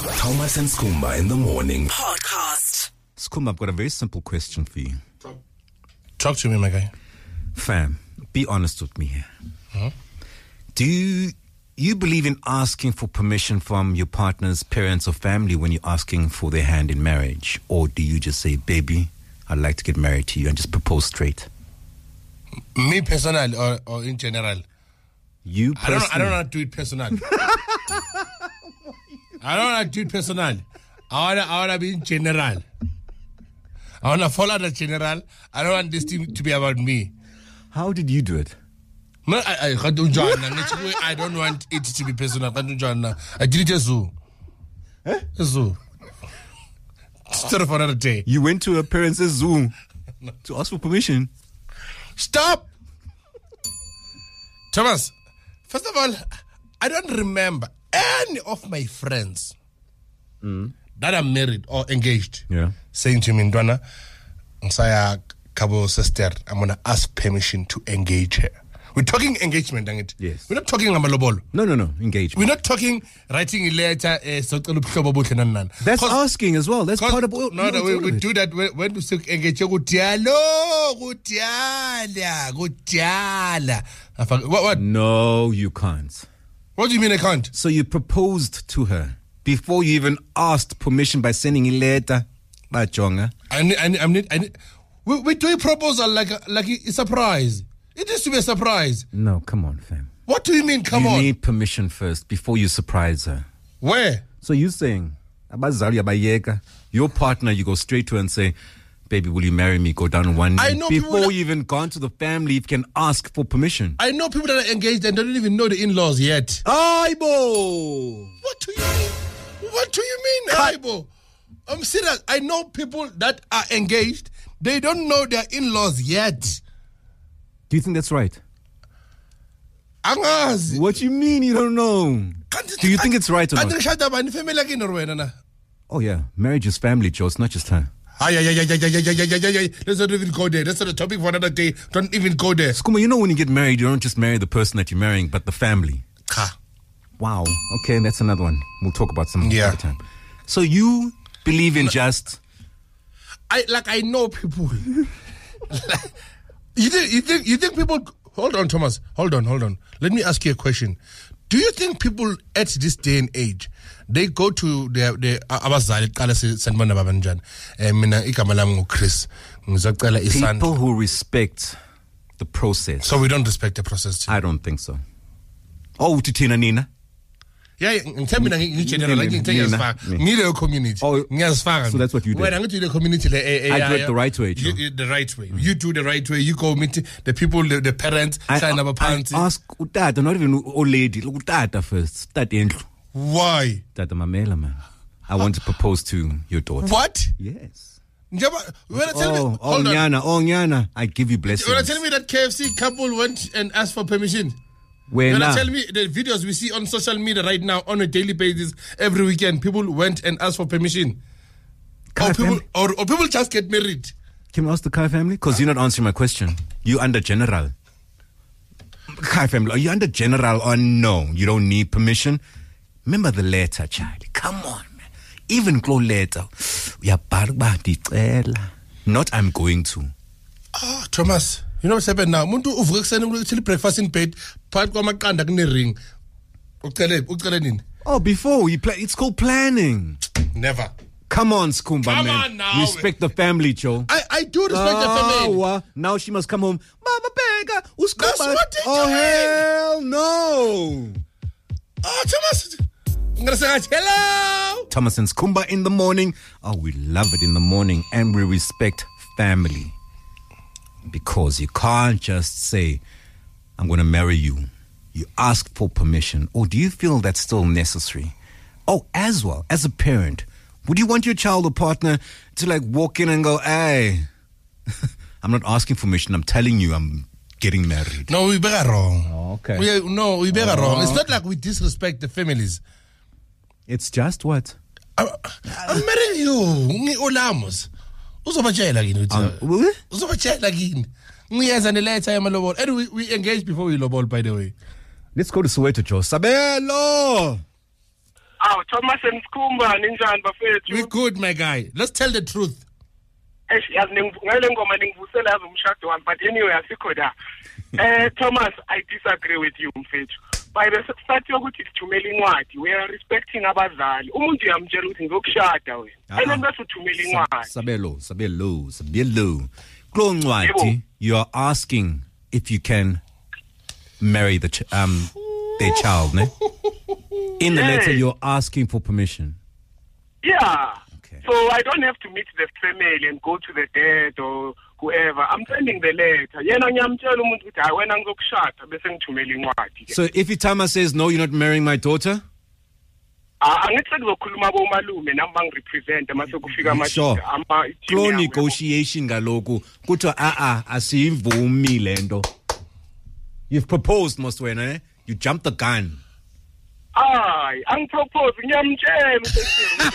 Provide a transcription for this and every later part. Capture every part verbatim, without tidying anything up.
Thomas and Skumba in the morning. Podcast. Skumba, I've got a very simple question for you. Talk, Talk to me, my guy. Fam, be honest with me here. Huh? Do you, you believe in asking for permission from your partner's parents or family when you're asking for their hand in marriage? Or do you just say, baby, I'd like to get married to you, and just propose straight? Me personal or, or in general? You I don't, personally? I don't want to do it personal. I don't want to do it personal. I want to, I want to be in general. I want to follow the general. I don't want this thing to be about me. How did you do it? No, I, I, don't join. I don't want it to be personal. I don't join. I did it as zoo. Eh? A zoo. Story for another day. You went to a parents' zoo to ask for permission. Stop! Thomas, first of all, I don't remember any of my friends Mm. that are married or engaged Yeah. saying to me, Ndwana, Nsaya Kabo sister, I'm going to ask permission to engage her. We're talking engagement, dang it. Yes. We're not talking amalobolo. No, no, no. Engagement. We're not talking writing a letter. Uh, That's asking as well. That's part of No, no, no, we, we do that when, when we say engage. Gutialo, gutiala, gutiala. What, what? No, you can't. What do you mean I can't? So you proposed to her before you even asked permission by sending a letter. Bajonga. I need, I need, I need, I need. We, we do a proposal like a, like a surprise. It is to be a surprise. No, come on, fam. What do you mean, come you on? You need permission first before you surprise her. Where? So you're saying, your partner, you go straight to her and say, baby, will you marry me? Go down one knee. I know before people you even gone to the family, you can ask for permission. I know people that are engaged and don't even know the in-laws yet. Aibo! What do you mean? What do you mean, Aibo? I'm serious. I know people that are engaged. They don't know their in-laws yet. Do you think that's right? Angazi. What you mean you don't know? Do you think it's right or not? Oh yeah, marriage is family, Joe. It's not just her. Ay, ay, ay, ay, ay, ay, ay, ay, ay, ay. Let's not even go there. That's not a topic for another day. Don't even go there. Skuma, you know when you get married, you don't just marry the person that you're marrying, but the family. Ha. Wow. Okay, that's another one. We'll talk about some Yeah. other time. So you believe in just... I like I know people. you think you think you think people hold on, Thomas. Hold on, hold on. Let me ask you a question. Do you think people at this day and age they go to their their abazali qala sanibona baba njani eh mina igama lami nguChris ngizocela isandla. People who respect the process. So we don't respect the process too. I don't think so. Oh, uthina nina? Yeah, ngithe mina ngigeneral like ngithe ngiyazifaka ngile community ngiyazifaka. So that's what you do. Wena ngithi le community le I do it the right way. You, the right way. You do the right way. You go meet the people, the, the parents, I, sign up a I parent. ask utata, not even old lady. Look utata first. Tata endlu. Why? Tata mamela man. I want to propose to your daughter. What? Yes. Njaba, when I tell Oh, me, oh, hold on. Nyana, oh, Nyana. I give you blessings. When I tell me that K F C couple went and asked for permission. Where When now? I tell me the videos we see on social media right now on a daily basis, every weekend, people went and asked for permission. Kai Or people, family? or, or people just get married. Can we ask the Kai family? Because you're not answering my question. You under general. Kai family, are you under general or no? You don't need permission? Remember the letter, Charlie. Come on, man. Even close letter. Not I'm going to. Ah, Thomas, you know what's happened now? Muntu uvuka kuseni uthi breakfast in bed, phakathi kwamaqanda kune ring. Ucele, ucele nini? Oh, before you play, it's called planning. Never. Come on, Skumba, Come man. on now. Respect the family, Joe. I, I do respect the family. Ah, now she must come home. Mama Bega, Uskumba. That's what they Oh, doing. hell no. Oh, Thomas. I'm going to say hello. Thomas and Skumba in the morning. Oh, we love it in the morning. And we respect family. Because you can't just say, I'm going to marry you. You ask for permission. Or do you feel that's still necessary? Oh, as well, as a parent, would you want your child or partner to like walk in and go, hey, I'm not asking for permission. I'm telling you I'm getting married. No, we better wrong. Oh, okay. We, no, we better Oh. wrong. It's not like we disrespect the families. It's just what? I, I'm marrying you. Ngi olamos. Uzobatshela kini Um, uthi. what? Uzobatshela kini. Ngiyeza neletha yamalobolo. And we, we engaged before we lobol, by the way. Let's go to Soweto, Joe. Sabelo! Aw Thomas and Skumba ninjani bafethu. We good, my guy. Let's tell the truth. Eish yazi ngale ngoma ningivusela yazi umshado wami, but anyway asikho da. Eh Thomas, I disagree with you mfethu. By the start yokuthi sithumela incwadi, we are respecting abazali. Umuntu uyamtshela ukuthi ngokushada wena. Ayena bese uthumela incwadi. Sabelo, sabelo, sabelo. Kulo ncwadi, you are asking if you can marry the ch- um their child, ne? In the letter, you're asking for permission. Yeah. Okay. So I don't have to meet the family and go to the dad or whoever. I'm sending the letter. Yena ngiyamtshela umuntu ukuthi hayi wena ngizokushada bese ngithumela incwadi. So if Itama says, no, you're not marrying my daughter? Ah, angithi sekuzokhuluma bomalume nami bangirepresent mase kufika ama Sure. ama Kulo negotiation ngaloku, kuthiwa a a asiyivumi lento. You've proposed, Moswena, eh? You jumped the gun. Ay, angipropose ngiyamtshela ukuthi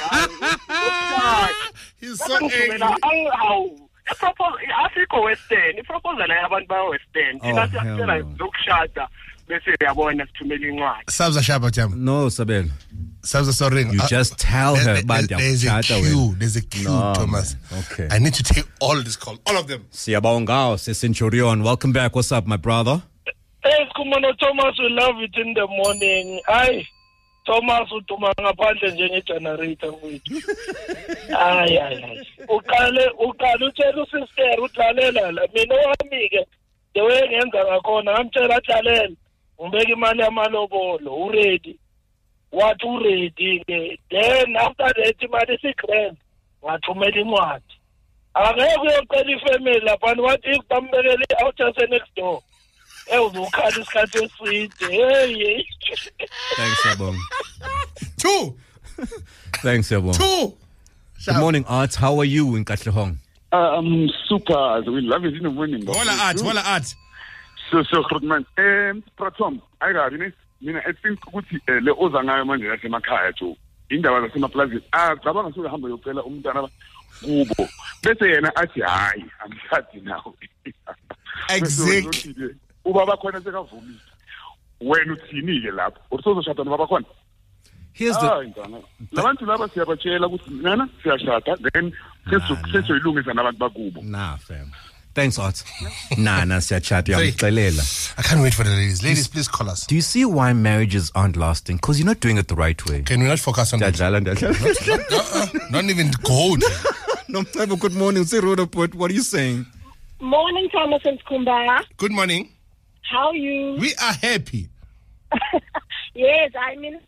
He's so angry. Ang propose asikho western. Iproposal yabantu ba western. Thina siyacela zokushada bese yabona sithumela incwadi. Sabza shaba jam. No, Sabel. Sabza sorry. You just tell her about the There's a queue. There's a queue, No, Thomas. okay. I need to take all this call. All of them. Siyabongao, Centurion. Welcome back. What's up, my brother? Hey, Kumano Thomas, we love it in the morning. Ay, Thomas utuma ngaphandle njenge generator wethu. Ay ay ay. Ukale ukale utshela usister udlalela la. Mina wami ke the way ngenza ngakhona ngamtshela adlalela. Ngibeka imali yamalobolo, u ready. Wathi u ready ke. Then after that imali isigrand. Wathumela incwadi. Akeke uyocela ifamily lapha wathi bambekele out just next door. Thanks, Sabong. Two. Thanks, Sabong. Two. Good morning, Art. How are you in Katlehong? Um, super. We love it in the morning. Wala art, wala art. So, so, Grootman. Um, Pratom, I got it. Mina, I think ukuthi le oza ngayo manje lasemakhaya too. Indaba zasemaplazini. Ah, cabanga suka hamba yocela umntana kubo. Bese yena athi hayi, angishadi nawe. Exactly. Ubaba khona sekavumile. Wena uthini ke lapho? Usozoshada nobaba khona? Here's the Ah, ngana. Labantu laba siyabatshela ukuthi nana siyashada then seso ilungisa nabantu bakubo. Nah, fam. Thanks, Art. Nah, nah, siyachat yamxelela. I can't wait for the ladies. Ladies, please call us. Do you see why marriages aren't lasting? Because you're not doing it the right way. Can we not focus on that? Dajala, dajala. Uh-uh. Not even gold. No, good morning. Say Rodoport. What are you saying? Morning, Thomas and Skumba. Good morning. How are you? We are happy. Yes, I mean,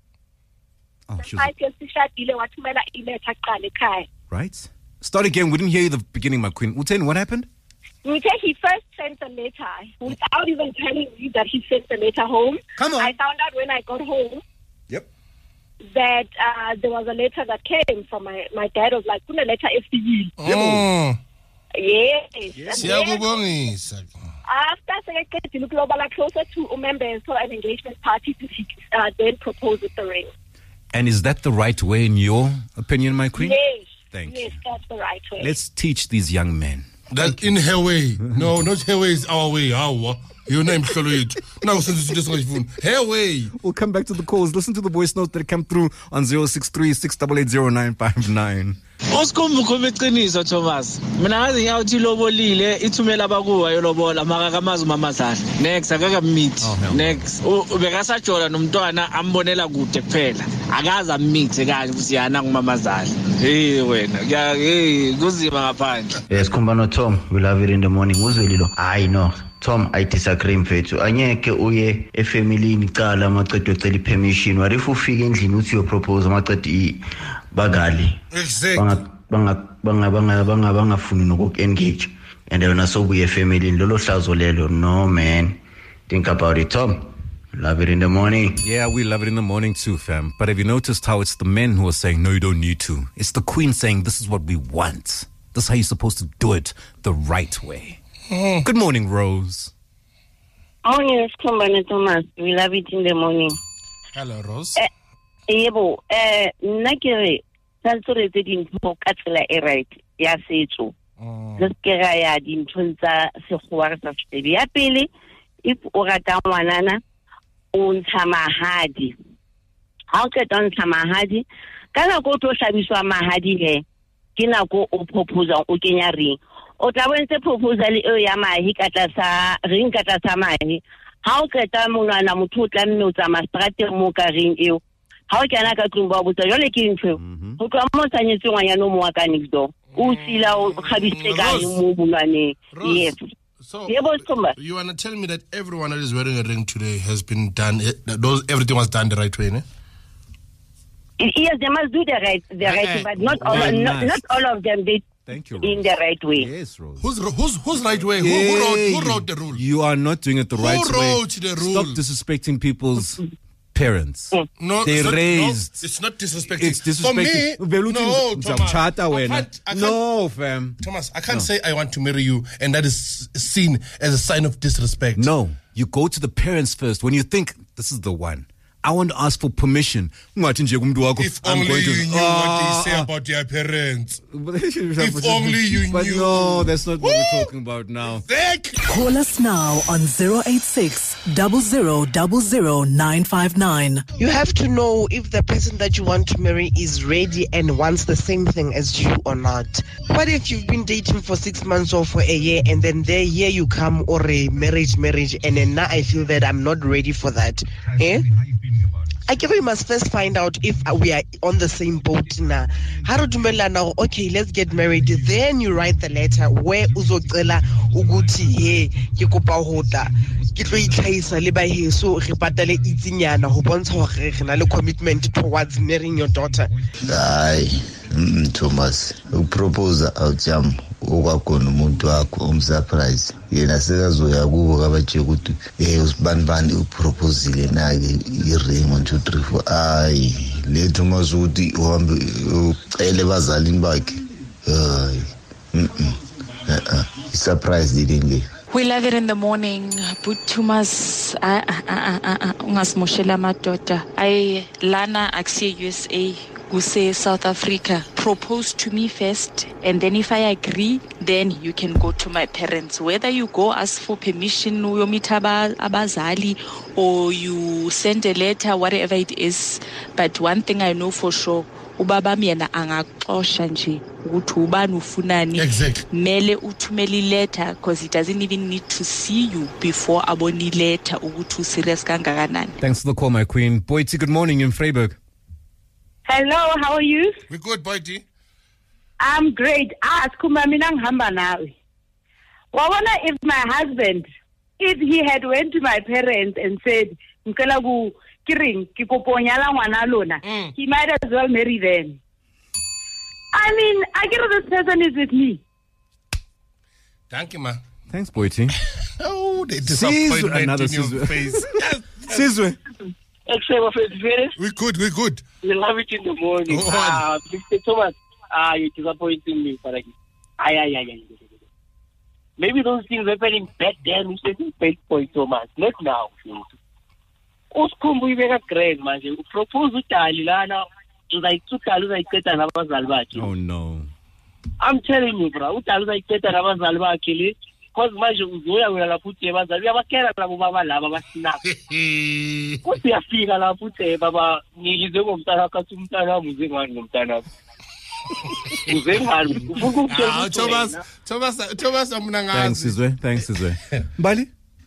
Oh, she I was, can see Shadile wathumela iletha qala ekhaya. right? Start again. We didn't hear you the beginning, my queen. Uten, what happened? Ngithe he first sent a letter without even telling me that he sent the letter home. Come on. I found out when I got home Yep. that uh, there was a letter that came from my, my dad. Was like, "Kuna letter efikile." Oh. Yes. And then Siyakubongisa. after sekaqedile ukulobala closer to members to an engagement party to uh, then propose with the ring. And is that the right way, in your opinion, my queen? Yes. Thank yes, you. that's the right way. Let's teach these young men. That in her way. No, not her way is our way. Our. Your name is Now, since you just want phone. Her way. We'll come back to the calls. Listen to the voice notes that come through on zero six three, six eight eight, zero nine five nine. Usikhumbu khoma iqiniso Thomas. Mina ngazi ngiyawuthi lobolile ithumela abakuwa yolobola makakamazi umamazala. Next akaka meet. Oh, Next ubekasajola nomntwana ambonela kude kuphela. Akazi amithe kanje ukuthi yana ngumamazala. Hey wena, ya hey kuzima ngaphandle. Yes, Kumba no Tom, we love it in the morning. Uzwelilo. I know. Tom, I disagree mfethu. Anyeke uye efamily icala amaqedwe ecela permission. What if ufike endlini uthi your propose amaqedwe bagali. Exactly. Banga banga banga banga banga bangafuni noku engage. And then asobuye family lolo hlazo lelo. No man. Think about it, Tom. Love it in the morning. Yeah, we love it in the morning too, fam. But have you noticed how it's the men who are saying, no, you don't need to? It's the queen saying, this is what we want. This is how you're supposed to do it the right way. Mm. Good morning, Rose. Oh, yes, Kumba Thomas. We love it in the morning. Hello, Rose. Eh, yebo, eh, nakere, sansore tse dintho ka tsela e right ya setso. Re ke ga ya dintho tsa sekgowa re sa tsebe. Ya pele, if o rata ngwanana, o ntsha mahadi. ha o qeta ntsha mahadi ka nako o tlo hlabiswa mahadi he ke nako o propose o kenya ring o tla bontse proposal eo ya mahi ka tlasa ring ka tlasa mahi ha o qeta monwana motho o tla mme o tsamaya strateng mo ka ring eo ha o kena ka tlung ba botsa jole ke ntho ho tloha mo tsanyetse ngwanyana mo wa ka next door o sila o khabisitse ka mo bulwane yes. So you want to tell me that everyone that is wearing a ring today has been done, those everything was done the right way, ne? Yes, they must do the right, the right way, but not all, not, not all of them did. Thank you, in the right way. Yes, Rose. Who's who's who's right way? Who, who wrote who wrote the rule? You are not doing it the right who way. Who wrote the rule? Stop disrespecting people's parents. No, they it's not, raised. No, it's not disrespecting. It's disrespecting. For me, no, Thomas, I can't, I can't, no, fam. Thomas, I can't no. say I want to marry you, and that is seen as a sign of disrespect. No, you go to the parents first. When you think this is the one, I want to ask for permission. If only you knew what they say about your parents. If only you but knew. But no, that's not what we're talking about now. Call us now on zero eight six, zero zero zero zero nine five nine. You have to know if the person that you want to marry is ready and wants the same thing as you or not. What if you've been dating for six months or for a year and then there here you come or a marriage, marriage, and then now I feel that I'm not ready for that. Eh? I guess we must first find out if we are on the same boat now. How do you now? Okay, let's get married. Then you write the letter where uzocela ukuthi hey ke kopa hota ke tlo itlhaisa le ba heso re patale itsinyana ho bontsha hore re na le commitment towards marrying your daughter. Hayi Thomas upropose awujam okwakhona umuntu wakho umsurprise yena sekazoya kubo kabatshe ukuthi eh usibani bani uproposile nake iring one two three four ayi lethu mazuthi uhambe ucele bazalini bakhe hayi mhm eh surprise didn't. We love it in the morning. But Thomas ungasimoshela madoda ay lana akusiye U S A say South Africa. Propose to me first, and then if I agree, then you can go to my parents. Whether you go ask for permission uyomita abazali or you send a letter, whatever it is. But one thing I know for sure, ubaba mina angaxosha nje ukuthi ubani ufunani mele uthumeli letter because he doesn't even need to see you before aboni letter ukuthi serious kangakanani. Thanks for the call, my queen. Boyti, good morning in Vryburg. Hello, how are you? We're good, Boyti. I'm great. Ah, skuma mina ngihamba nawe. Wawona if my husband, if he had went to my parents and said, "Ngicela ku kiring ke koponyala ngwana lona," he might as well marry them. I mean, I get this person is with me. Thank you, ma. Thanks, Boyti. Oh, the disappointment another in your Sizwe. face. Sizwe. We good, we good. We love it in the morning. Oh, Ah, Mister Thomas, ah, you're disappointing me, Faragi. Ay, ay, ay, ay. Maybe those things happening back then, we said, paid for Thomas, not now. Usikhumbu ibeka grade manje upropose utali lana uzayithuthala uzayiqeda nabazali bakhe. Oh no. I'm telling you, bro, utali uzayiqeda nabazali bakhe le because manje uzoya wena lapho uthi abazali uyabakela labo baba laba basinaka. Kuthi yafika lapho uthi baba ngiyize ngomntana kathi umntana wami uze ngani ngomntana wami. Uze ngani ufuna ukutshela Thomas Thomas Thomas amna ngazi. Thanks Sizwe, thanks Sizwe. Mbali?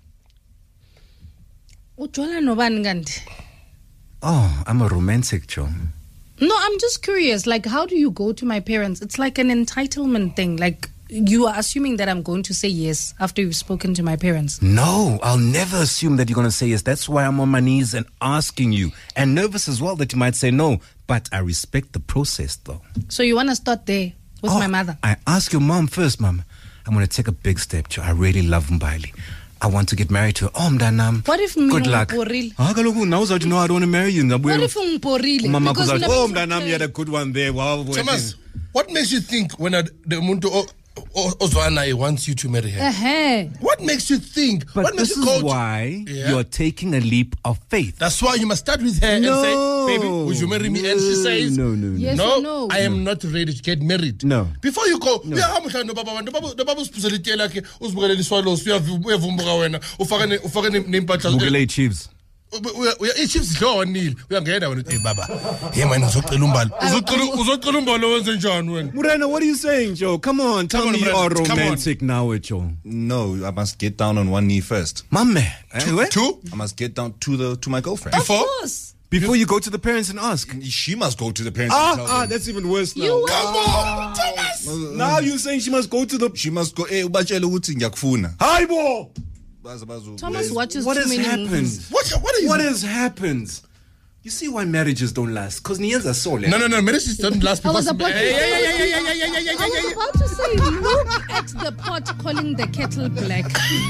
Ujola nobani kanti? Oh, I'm a romantic, Joe. No, I'm just curious. Like, how do you go to my parents? It's like an entitlement thing. Like, you are assuming that I'm going to say yes after you've spoken to my parents. No, I'll never assume that you're going to say yes. That's why I'm on my knees and asking you. And nervous as well that you might say no. But I respect the process, though. So you want to start there with oh, my mother? I ask your mom first, Mom. I'm going to take a big step, Joe. I really love Mbali. I want to get married to her. Oh, mdanam. What if good luck? Ah, kaloku now that you know I don't want to marry you. What if ngporile? Mama goes out, oh, mdanam, you had a good one there. Wow. Thomas, what makes you think when a, the muntu Ozwana wants you to marry her? Uh-huh. What makes you think? But what this makes you is why yeah. you're taking a leap of faith. That's why you must start with her no. and say, baby, would you marry me? And she says, no, no, no. Yes no, or no, I am not ready to get married. No. Before you go, no. yeah, I'm the Baba, the Baba's speciality like Uzbugale swallows, we have Vumbuga, Ufagane, Ufagane name patches. Mugale Chiefs. i-chiefs dlonile uyangena wena hey baba hey man uzocela umbalo uzocela uzocela umbalo wenze njani wena Murena, what are you saying, Joe? Come on, tell Come on, me you Murena, are come on. romantic now, Joe. No, I must get down on one knee first. My man. Two, Eh, two? I must get down to the to my girlfriend. Before? Before you go to the parents and ask. She must go to the parents Ah, and tell ah, them. that's even worse now. You Come on, Thomas. Now you're saying she must go to the... She must go, eh, ubatshele ukuthi ngiyakufuna. Highball! Baza bazo. Thomas watches What too has many happened? movies. What, what is What has happened? You see why marriages don't last? Because Nienza soul. No, no, no, marriages don't last I was because... about to Hey, hey, say, hey, hey, hey, hey, hey, hey, I hey, was hey. about to say, look at the pot calling the kettle black.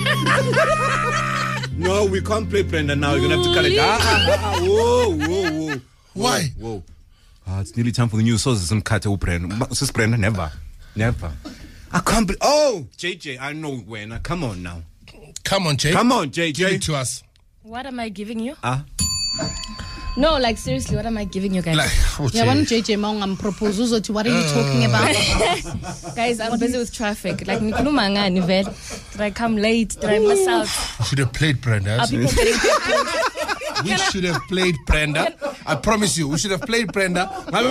No, we can't play Brenda now. You're going to have to cut it. Ah, ah, ah, whoa, whoa, whoa. Why? Whoa. Ah, it's nearly time for the new sources. Some cut out Brenda. Sis Brenda, never. Never. I can't believe... Oh, J J, I know when. Now, come on now. Come on, Jay. Come on, J J. Give it to us. What am I giving you? Ah. No, like seriously, what am I giving you guys? Like, oh, Yeah, Jay. one J J Maung, I'm proposing to what are you talking about? Guys, I'm busy with traffic. Like, nikuluma ngani vele? Did I come late? Did I miss out? We should have played Brenda. Are people getting We should have played Brenda. I promise you, we should have played Brenda.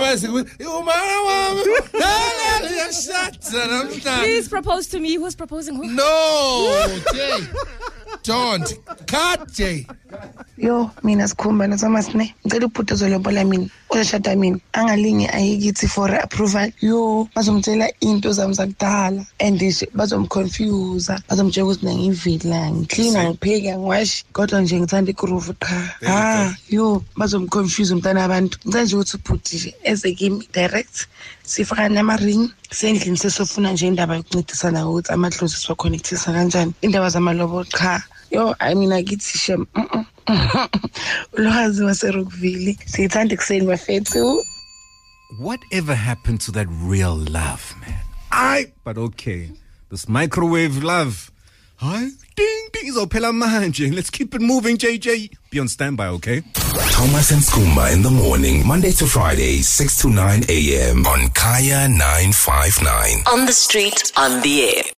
Please propose to me. Who's proposing who? No, Jay. Don't. Cut, Jay. Yo, mina sikhumba no Thomas ne. Ngicela uphuthezo lobola mina. Oshada mina. Angalinge ayikithi for approval. Yo, bazomtshela into zami zakudala and bazomconfuse. Bazomtshela ukuthi ngivila, ngiclean, ngipheka, ngiwash. Kodwa nje ngithanda igroove qha. Ah, yo, bazomconfuse umntana abantu. Ngicela nje ukuthi uphuthishe eze kimi direct. Sifaka nama ring. Sendlini sesofuna nje indaba yokuncedisana ukuthi amadlozi siwaconnectisa kanjani. Indaba zamalobo qha. Yo, I mean, I get to shame. Ulwazi waseRockville. Siyithanda ekuseni bafethu. Whatever happened to that real love, man? I. But okay, this microwave love. Hi, ding ding. Izophela manje. Let's keep it moving, J J. Be on standby, okay? Thomas and Skumba in the morning, Monday to Friday, six to nine a.m. on Kaya nine five nine. On the street, on the air.